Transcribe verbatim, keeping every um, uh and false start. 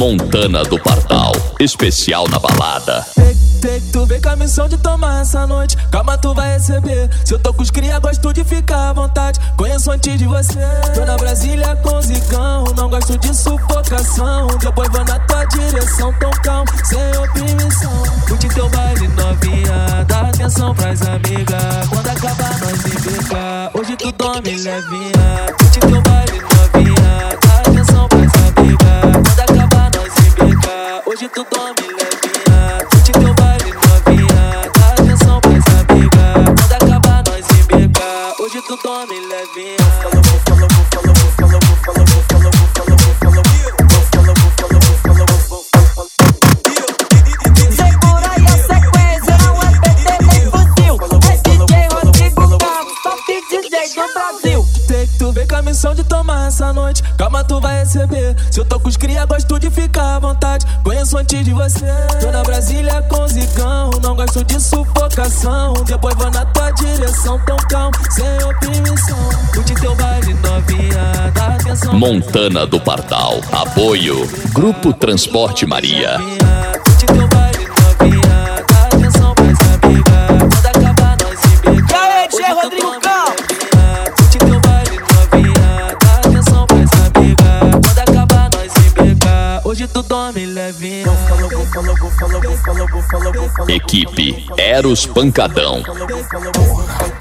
Montana do Pardal, especial na balada. Tem que tu vem com a missão de tomar essa noite. Calma, tu vai receber. Se eu tô com os cria, gosto de ficar à vontade. Conheço antes de você. Tô na Brasília com zicão. Não gosto de sufocação. Depois vou na tua direção, tão calmo, sem oprimição. Curte teu baile novinha, dá atenção pras amigas. Quando acabar nós embica, hoje tu dorme levinha. Curte teu baile novinha, dá atenção pras amigas. Quando acabar nós embica, hoje tu dorme levinha. Curte teu baile novinha, dá atenção pras amigas. Quando acabar nós embica, hoje tu dorme levinha. Segura aí a sequência, não é P T nem fuzil. É D J Rodrigo Campos, top D J do Brasil. Tem que tu vem com a missão de tomar essa noite. Calma, tu vai receber. Se eu tô com os cria, gosto de ficar à vontade. Conheço antes de você. Tô na Brasília com zicão. Não gosto de sufocação. Depois vou na tua direção, tão calmo, sem oprimição. Curte teu baile novinha, dá atenção. Montana do Pardal, apoio Grupo Transporte Maria. Curte teu baile novinha, dá atenção pras amigas. Quando acabar nós embica. E aí, D J Rodrigo Campos? Curte teu baile novinha, dá atenção pras amigas. Quando acabar nós embica, hoje tu dorme levinha. Equipe Eros Pancadão.